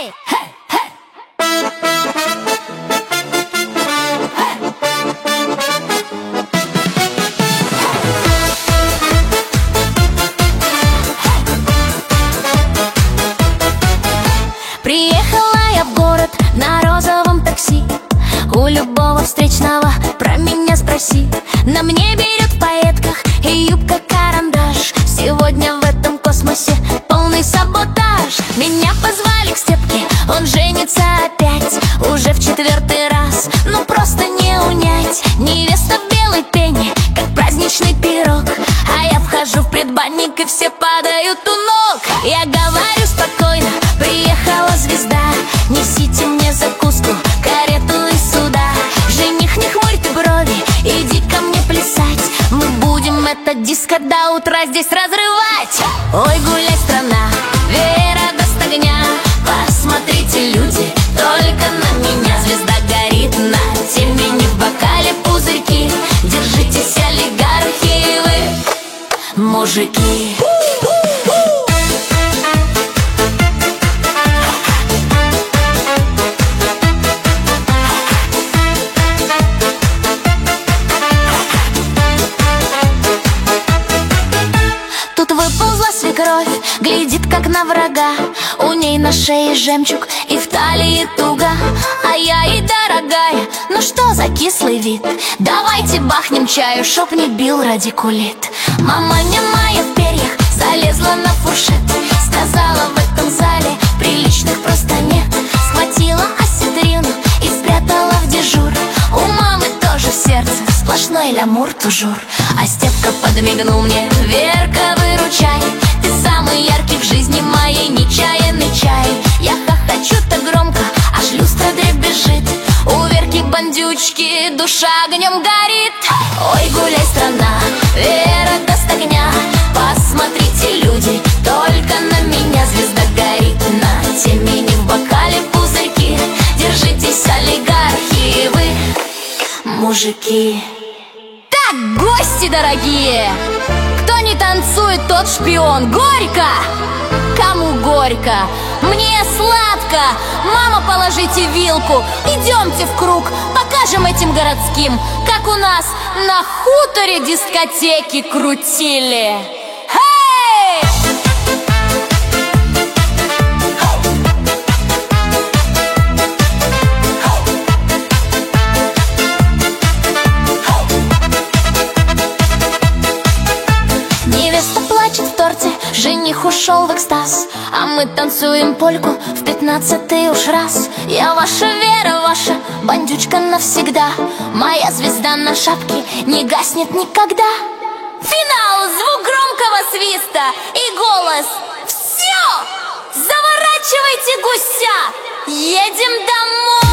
Эй! Приехала я в город на розовом такси. У любого встречного про меня спроси. На мне берет в пайетках и юбка-карандаш. Сегодня в этом космосе полный саботаж. Меня позвали к Степке, он женится опять. Уже в 4-й раз, ну просто не унять. Невеста в белой пене, как праздничный пирог. А я вхожу в предбанник, и все падают у ног. Я говорю спокойно: приехала звезда, несите мне закуску, карету и сюда. Жених, не хмурь ты брови, иди ко мне плясать. Мы будем этот диско до утра здесь разрывать. Ой, гуляй, страна, Вера даст огня. Посмотрите, люди, только на меня. Звезда горит на темени, в бокале пузырьки. Держитесь, олигархи, вы, мужики. Тут выползла свекровь, глядит как на врага. У ней на шее жемчуг и в талии туго. А я ей: дорогая, ну что за кислый вид? Давайте бахнем чаю, чтоб не бил радикулит. Маманя моя в перьях залезла на фуршет. Сказала: в этом зале приличных просто нет. Схватила осетрину и спрятала в дежур. У мамы тоже в сердце сплошной лямур тужур. А Степка подмигнул мне: Верка, выручай, ты самый яркий в жизни моей, нечаянный чай. Я хохочу-то громко, аж люстра дребезжит. У Верки бандючки душа огнем горит. Ой, гуляй, страна, Вера даст огня. Посмотрите, люди, только на меня. Звезда горит на темени, в бокале пузырьки. Держитесь, олигархи, вы, мужики. Так, гости дорогие, кто не танцует, тот шпион. Горько! Кому горько? Мне сладко. Мама, положите вилку. Идемте в круг, покажем этим городским, как у нас на хуторе дискотеки крутили. Хей! Невеста плачет в торте, жених ушел в экстаз. А мы танцуем польку в 15-й уж раз. Я ваша Вера, ваша бандючка навсегда. Моя звезда на шапке не гаснет никогда. Финал, звук громкого свиста и голос. Все! Заворачивайте гуся, едем домой!